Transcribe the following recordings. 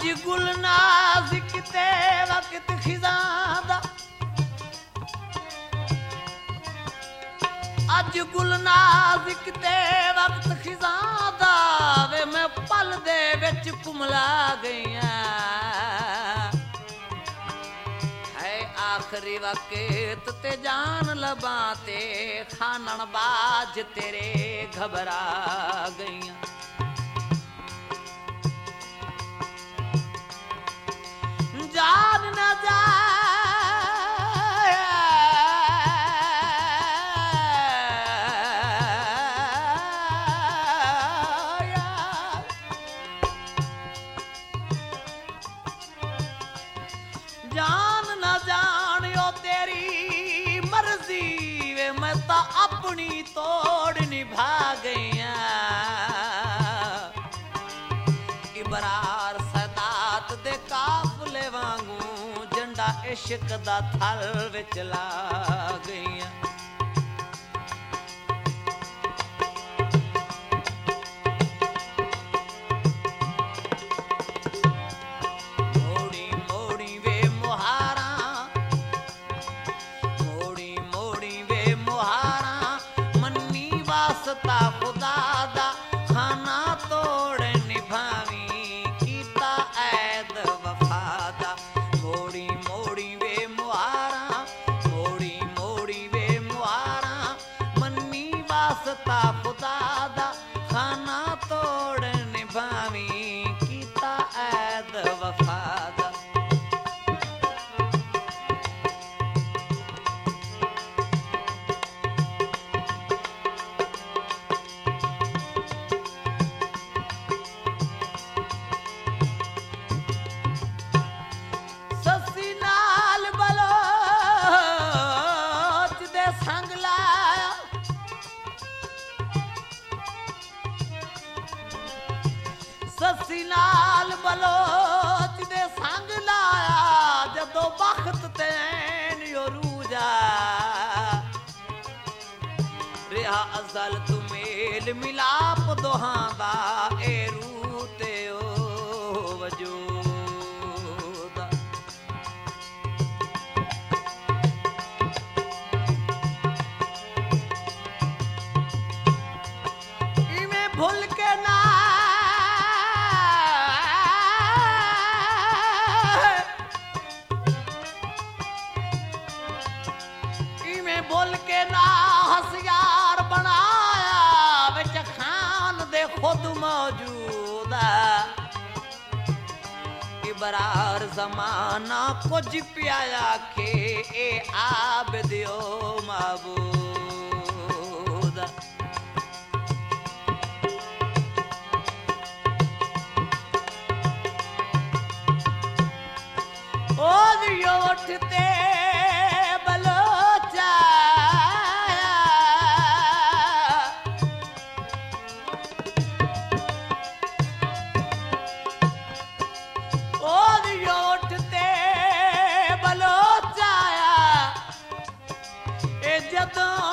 गुल नाज़िक ते वक्त खिज़ां अज गुल नाज़िक ते वक्त खिज़ां वे मैं पल दे विच कुमला गईयां है आखिरी वक्त ते जान लबां ते खानन बाज तेरे घबरा गईयां जान न जाए जान न जानियो तेरी मर्जी वे मैं तो अपनी तोड़ निभा गईया इबरार सदात दे काफले वांगू झंडा इश्क दा थल विच ला गईया वास्ता खुदा दा खाना तोड़ निभावी कीता ऐद वफा दा मोड़ी मोड़ी वे मुहारा मोड़ी मोड़ी वे मुहारा मन्नी वास्ता खुदा दा खाना तोड़ निभावी कीता ऐद वफा दा ससी नाल बलोच दे संग लाया जदों बख्त तैन रूजा रिहा अज़ल तू मेल मिलाप दोहां दा ए रूह ते ओ वजूद इवें भुल के ना बोल के ना हसियार बनाया विच खान दे खुद मौजूद इबरार जमाना कुछ पिया के ए आबदियो महबूद ओ दियो उठते जदों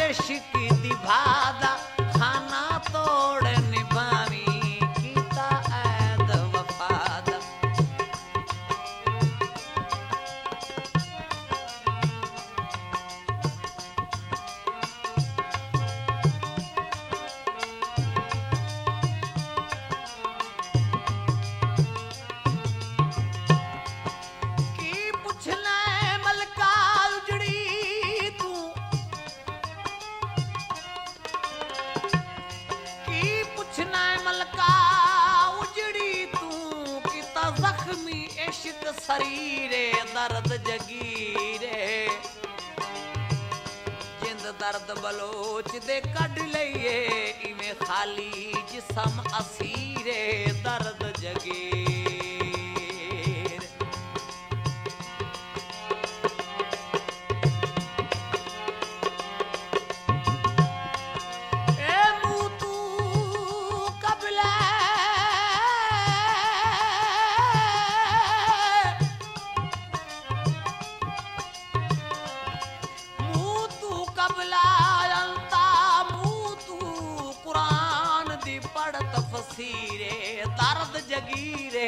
शिकी दी भादा खाना तोड़ निभावी कीता ऐद वफादा इश्क शरीरे दर्द जगीरे जिंद दर्द बलोच दे कढ लईए इवें खाली जिसम असीरे दर्द जगीरे दर्द जगीरे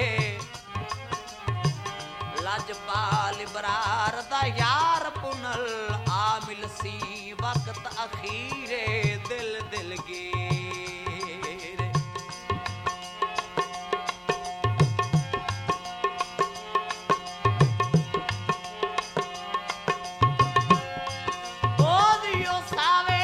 लजपाल बरार दा यार पुनल आमिल सी वक्त अखीरे दिल दिल गिरे ओ दियो सावे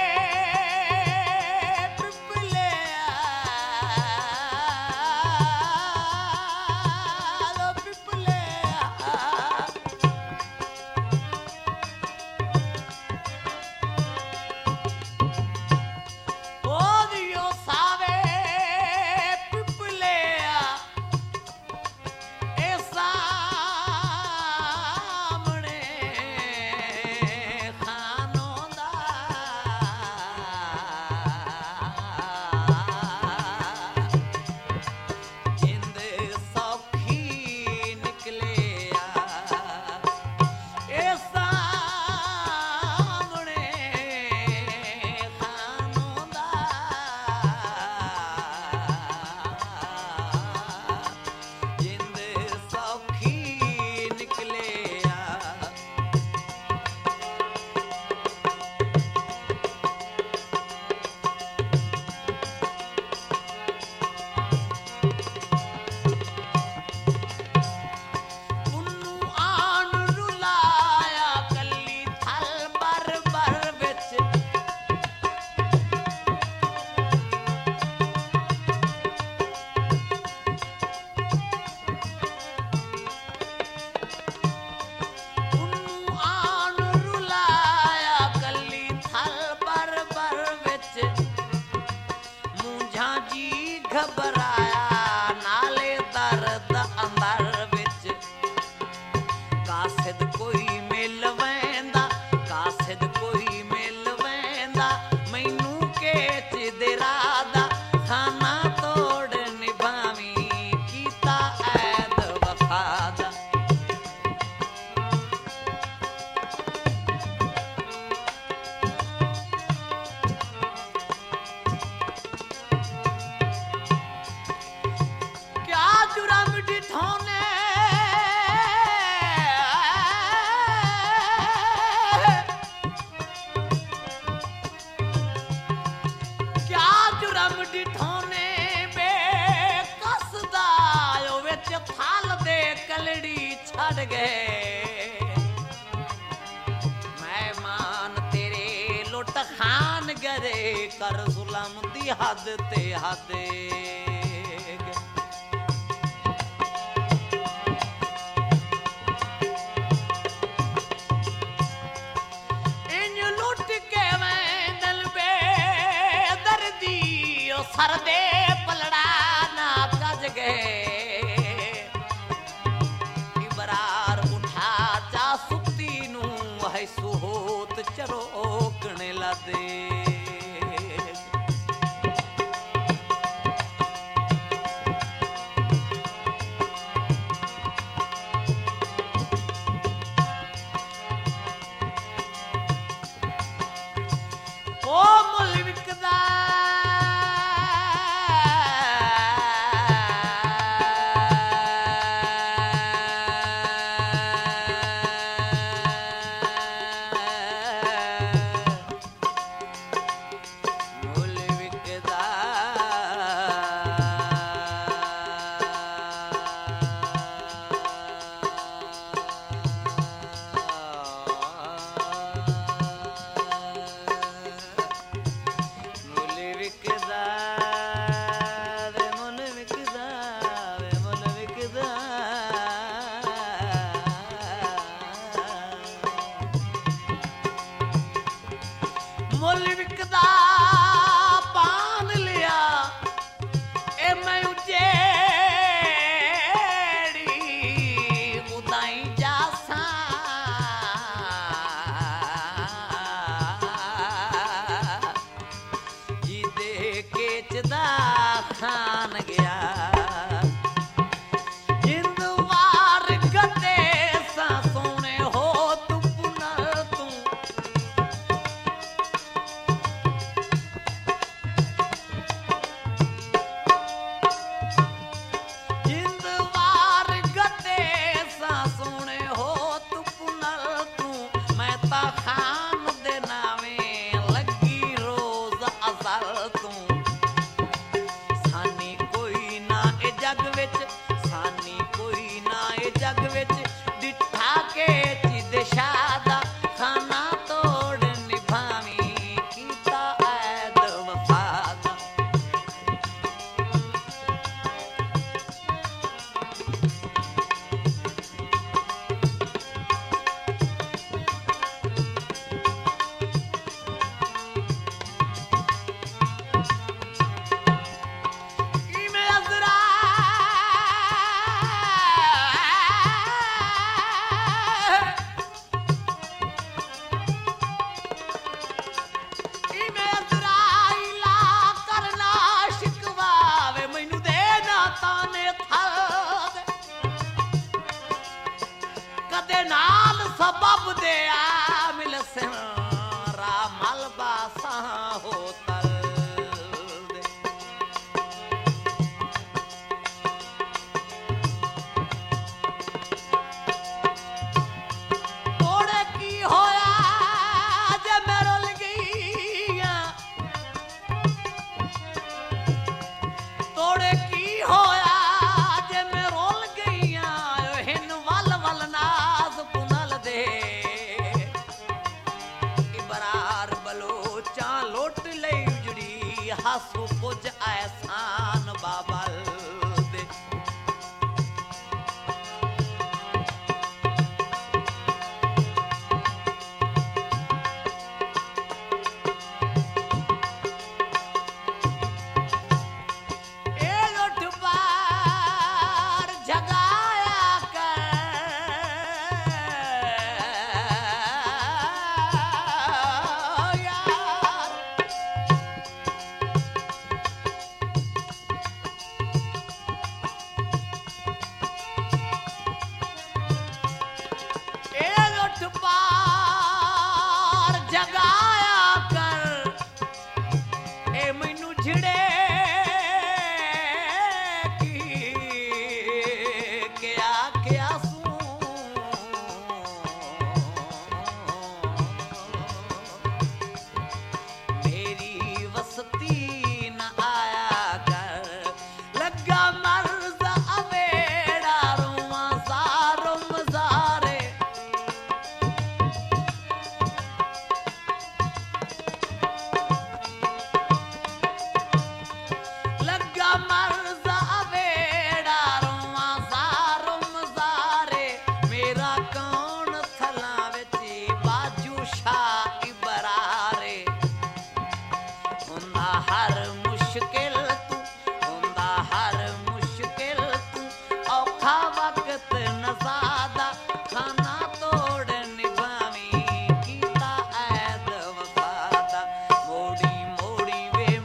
घबराया नाले दर्द अंदर विच कासिद कोई मिल वेंदा कासिद कोई मिल वेंदा मैनू केच दे रादा खाना तोड़ निभावी कीता ऐद वफादा छड़ गए मेहमान तेरे लुट खान गरे कर जुलम दी हद ते हद इन लुट के मैं दिल बे दर्दी सर दे पलड़ा ना कज गए सुहोत चरोकने लदे सो कुछ एहसान बाबल दे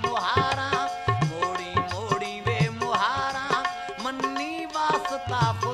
Stop.